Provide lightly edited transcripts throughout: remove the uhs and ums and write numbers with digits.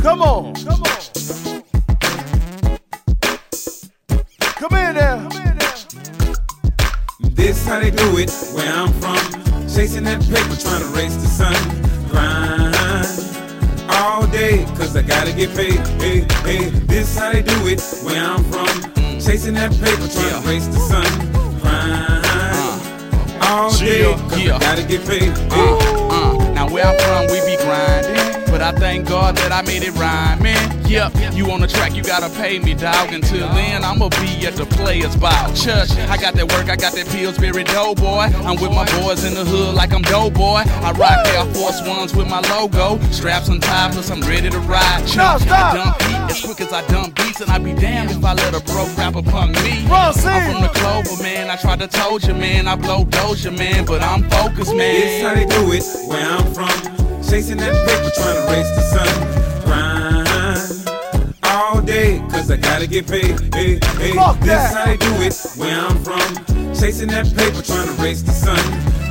Come on. Come in there. This how they do it where I'm from. Chasing that paper, trying to race the sun. Grind all day, cause I gotta get paid. Hey, hey, this how they do it where I'm from. Chasing that paper, trying to race the sun. Grind all day, cause I gotta get paid. Now where I'm from, we be grinding, but I thank God that I made it rhyming. Yep, you on the track, you gotta pay me, dog. Until then, I'ma be at the Players Ball. Church, I got that work, I got that Pillsbury dough, boy. I'm with my boys in the hood like I'm dough, boy. I rock Air Force Ones with my logo. Straps untied, plus I'm ready to ride. Chump, I dump beat as quick as I dump beats, and I be damned if I let a broke rapper punk me. I'm from the Clover, man. I tried to told you, man. I blow Doja, man, but I'm focused, man. This how they do it where I'm from. Chasing that paper, trying to race the sun. Grind all day, cause I gotta get paid. Hey, hey, this how they do it where I'm from. Chasing that paper, trying to race the sun.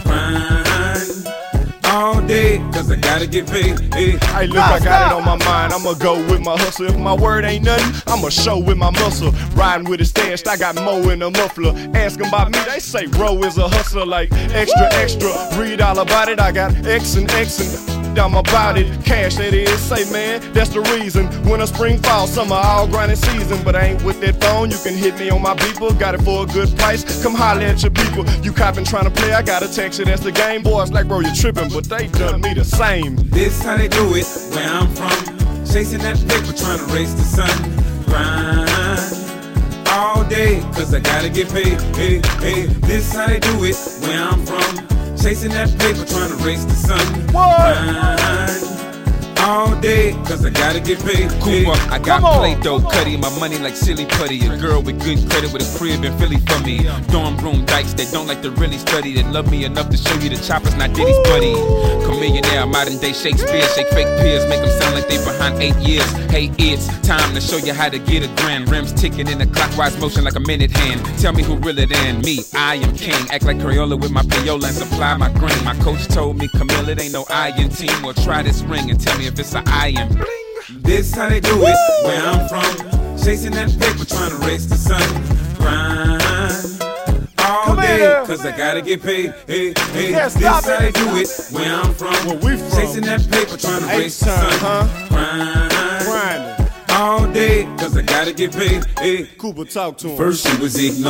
Grind all day, cause I gotta get paid. Hey, hey, look, I got it on my mind. I'ma go with my hustle. If my word ain't nothing, I'ma show with my muscle. Riding with it stashed, I got Mo in a muffler. Asking about me, they say Ro is a hustler. Like extra, read all about it. I got X and I'm about it, cash that is, say man, that's the reason. Winter, spring, fall, summer, all grinding season. But I ain't with that phone, you can hit me on my beeper. Got it for a good price, come holler at your people. You copping trying to play, I gotta text it, that's the game. Boys like bro, you tripping, but they done me the same. This how they do it where I'm from. Chasing that paper, trying to race the sun. Grind all day, cause I gotta get paid. Hey, hey, this how they do it where I'm from. Chasing that paper, trying to race the sun. Grind all day, cause I gotta get paid. Cooper, I got Play-Doh, Cuddy, my money like silly putty. A girl with good credit with a crib in Philly for me. Dorm room dykes that don't like to really study, that love me enough to show you the choppers, not Diddy's buddy. Chameleonaire, modern day Shakespeare, shake fake peers, make them sound like they behind 8 years. Hey, it's time to show you how to get a grand. Rims ticking in a clockwise motion like a minute hand. Tell me who realer than me, I am king. Act like Crayola with my payola and supply my grain. My coach told me, Camille, it ain't no iron team. Well, try this ring and tell me if it's an iron. This how they do it where I'm from. Chasing that paper, trying to race the sun. Grind all day, cause I gotta get paid. Hey, hey, this how they do it where I'm from. Chasing that paper, trying to race the sun. Grind all day, cause I gotta get paid. Hey, Cooper, talk to him. First she was ignored.